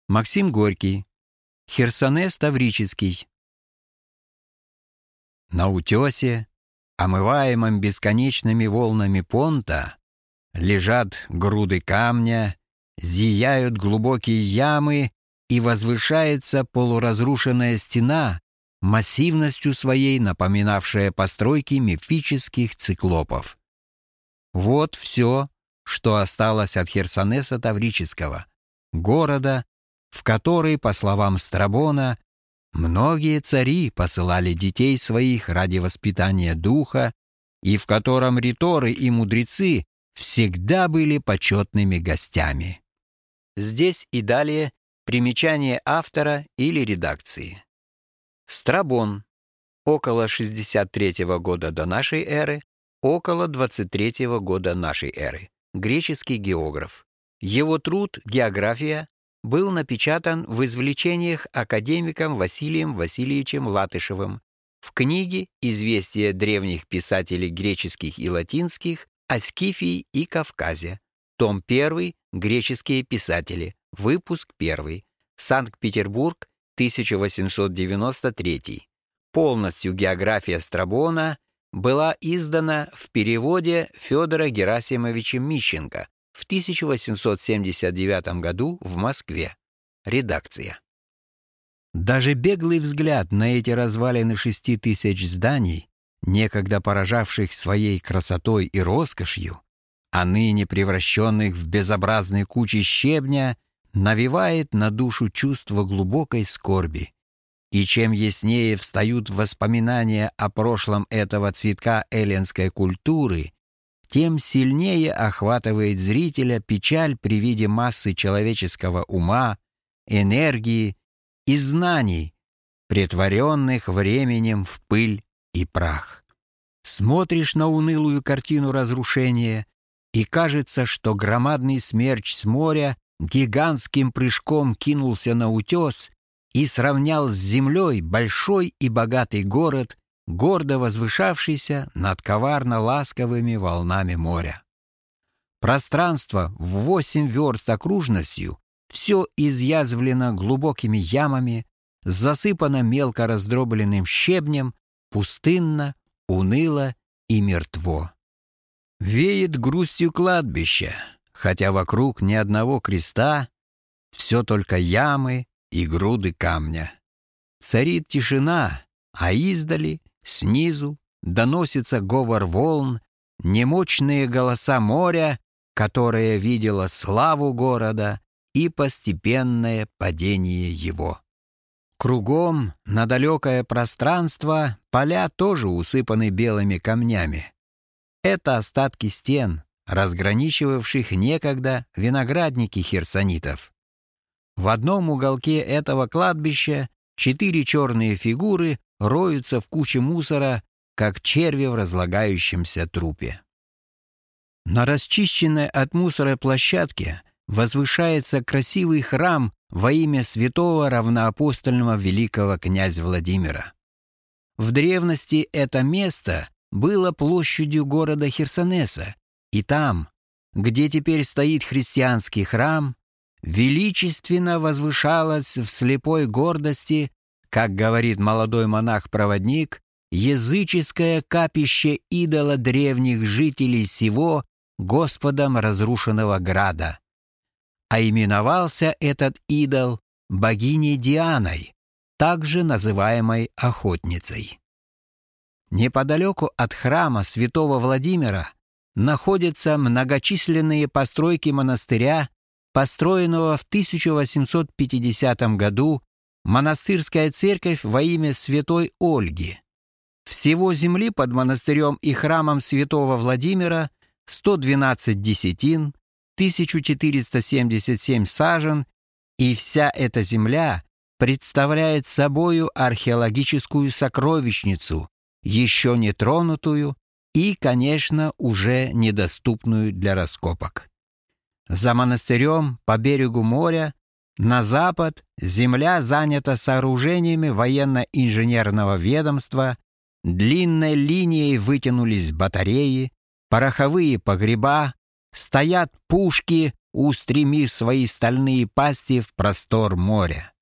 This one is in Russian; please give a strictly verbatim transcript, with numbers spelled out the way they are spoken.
Максим Горький. Херсонес Таврический. На утесе, омываемом бесконечными волнами понта, лежат груды камня, зияют глубокие ямы, и возвышается полуразрушенная стена, массивностью своей напоминавшая постройки мифических циклопов. Вот все, что осталось от Херсонеса Таврического, города, в который, по словам Страбона, многие цари посылали детей своих ради воспитания духа, и в котором риторы и мудрецы всегда были почетными гостями. Здесь и далее примечание автора или редакции. Страбон. Около шестьдесят третьего года до нашей эры, около двадцать третьего года нашей эры. Греческий географ. Его труд «География» был напечатан в извлечениях академиком Василием Васильевичем Латышевым в книге «Известия древних писателей греческих и латинских о Скифии и Кавказе». Том первый. Греческие писатели. Выпуск первый. Санкт-Петербург, тысяча восемьсот девяносто третий. Полностью география Страбона была издана в переводе Федора Герасимовича Мищенко в тысяча восемьсот семьдесят девятом году в Москве. Редакция. Даже беглый взгляд на эти развалины шести тысяч зданий, некогда поражавших своей красотой и роскошью, а ныне превращенных в безобразные кучи щебня, навевает на душу чувство глубокой скорби. И чем яснее встают воспоминания о прошлом этого цветка эллинской культуры, тем сильнее охватывает зрителя печаль при виде массы человеческого ума, энергии и знаний, претворенных временем в пыль и прах. Смотришь на унылую картину разрушения, и кажется, что громадный смерч с моря гигантским прыжком кинулся на утес и сравнял с землей большой и богатый город, гордо возвышавшийся над коварно-ласковыми волнами моря. Пространство в восемь верст окружностью все изъязвлено глубокими ямами, засыпано мелко раздробленным щебнем, пустынно, уныло и мертво. Веет грустью кладбища, хотя вокруг ни одного креста, все только ямы и груды камня. Царит тишина, а издали, снизу, доносится говор волн, немощные голоса моря, которое видело славу города и постепенное падение его. Кругом на далекое пространство поля тоже усыпаны белыми камнями. Это остатки стен, разграничивавших некогда виноградники херсонитов. В одном уголке этого кладбища четыре черные фигуры роются в куче мусора, как черви в разлагающемся трупе. На расчищенной от мусора площадке возвышается красивый храм во имя святого равноапостольного великого князя Владимира. В древности это место было площадью города Херсонеса, и там, где теперь стоит христианский храм, величественно возвышалось в слепой гордости, как говорит молодой монах-проводник, языческое капище идола древних жителей сего Господом разрушенного града. А именовался этот идол богиней Дианой, также называемой охотницей. Неподалеку от храма святого Владимира находятся многочисленные постройки монастыря, построенного в тысяча восемьсот пятидесятом году, монастырская церковь во имя святой Ольги. Всего земли под монастырем и храмом святого Владимира сто двенадцать десятин, тысяча четыреста семьдесят семь сажен, и вся эта земля представляет собою археологическую сокровищницу, еще не тронутую и, конечно, уже недоступную для раскопок. За монастырем по берегу моря на запад земля занята сооружениями военно-инженерного ведомства, длинной линией вытянулись батареи, пороховые погреба, стоят пушки, устремив свои стальные пасти в простор моря.